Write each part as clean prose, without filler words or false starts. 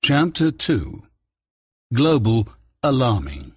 Chapter 2. Global Alarming.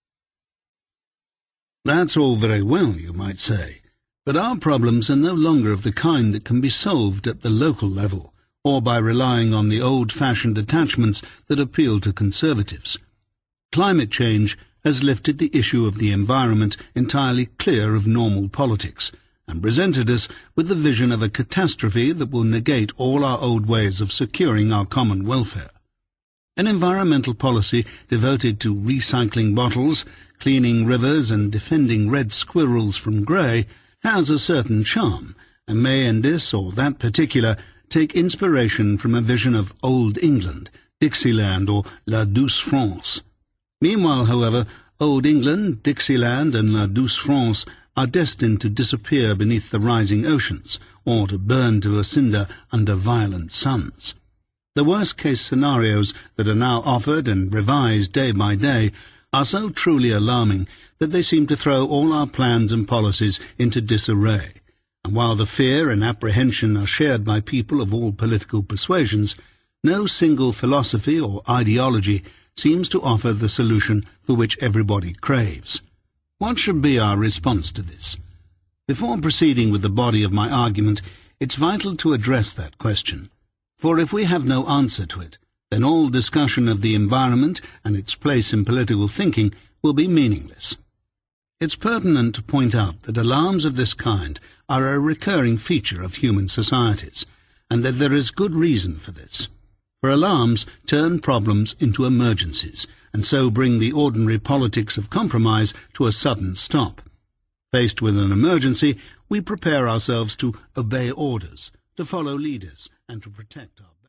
That's all very well, you might say, but our problems are no longer of the kind that can be solved at the local level, or by relying on the old-fashioned attachments that appeal to conservatives. Climate change has lifted the issue of the environment entirely clear of normal politics, and presented us with the vision of a catastrophe that will negate all our old ways of securing our common welfare. An environmental policy devoted to recycling bottles, cleaning rivers and defending red squirrels from grey has a certain charm, and may in this or that particular take inspiration from a vision of Old England, Dixieland or La Douce France. Meanwhile, however, Old England, Dixieland and La Douce France are destined to disappear beneath the rising oceans, or to burn to a cinder under violent suns. The worst-case scenarios that are now offered and revised day by day are so truly alarming that they seem to throw all our plans and policies into disarray, and while the fear and apprehension are shared by people of all political persuasions, no single philosophy or ideology seems to offer the solution for which everybody craves. What should be our response to this? Before proceeding with the body of my argument, it's vital to address that question. For if we have no answer to it, then all discussion of the environment and its place in political thinking will be meaningless. It's pertinent to point out that alarms of this kind are a recurring feature of human societies, and that there is good reason for this. For alarms turn problems into emergencies, and so bring the ordinary politics of compromise to a sudden stop. Faced with an emergency, we prepare ourselves to obey orders, to follow leaders, and to protect our